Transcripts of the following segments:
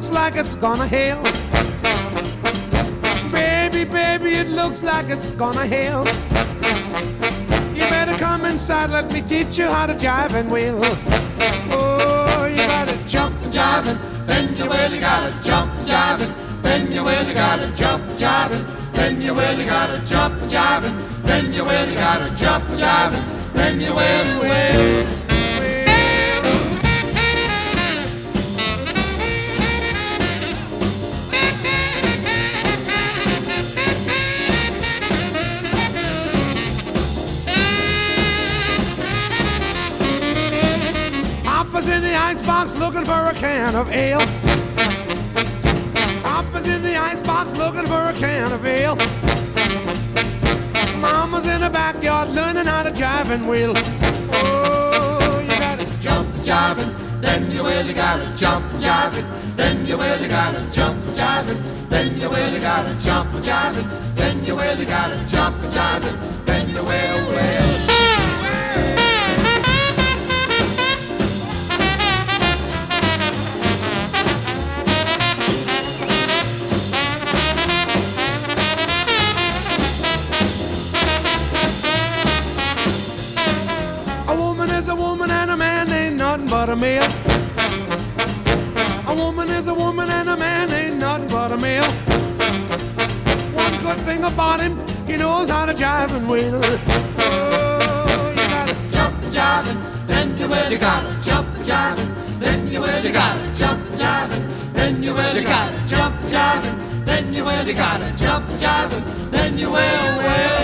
looks like it's gonna hail. Baby, baby, it looks like it's gonna hail. You better come inside, let me teach you how to jive and wheel. Oh, you gotta jump and jive and then you really gotta jump and jive and then you really gotta jump and jive and then you really gotta jump and jive and then you really gotta jump and jive and then you will. Papa's in the icebox looking for a can of ale. Papa's in the icebox looking for a can of ale. Mama's in the backyard learning how to jive and wheel. Oh, you gotta jump and jive and then you really gotta jump and jive and then you really gotta jump and jive and then you really gotta jump and jive and then you really gotta jump and jive and then you will. A woman is a woman and a man ain't nothing but a male. A woman is a woman and a man ain't nothing but a male. One good thing about him, he knows how to jive and wheel. Oh, you gotta jump and jive and then you really gotta jump and jive and then you really gotta jump and jive and then you really gotta jump and jive and then you really gotta jump and jive and then you will.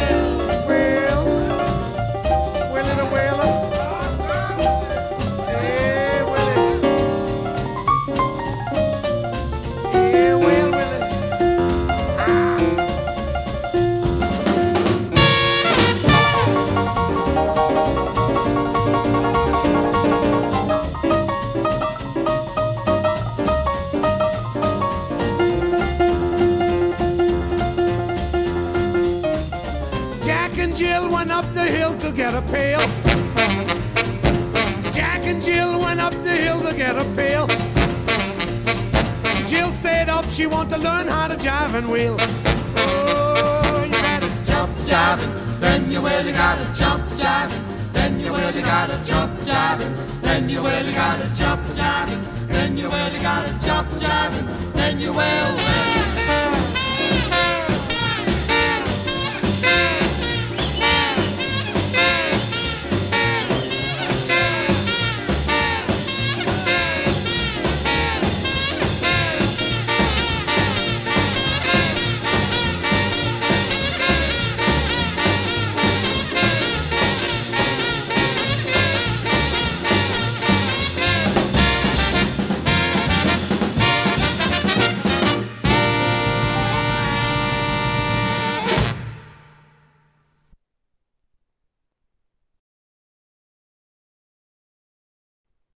Jack and Jill went up the hill to get a pail. Jack and Jill went up the hill to get a pail. Jill stayed up, she wanted to learn how to jive and wheel. Oh, you gotta jump jive and then you really gotta jump jive and then you really gotta jump jive and then you really gotta jump jive and then you really gotta jump jive and then you will.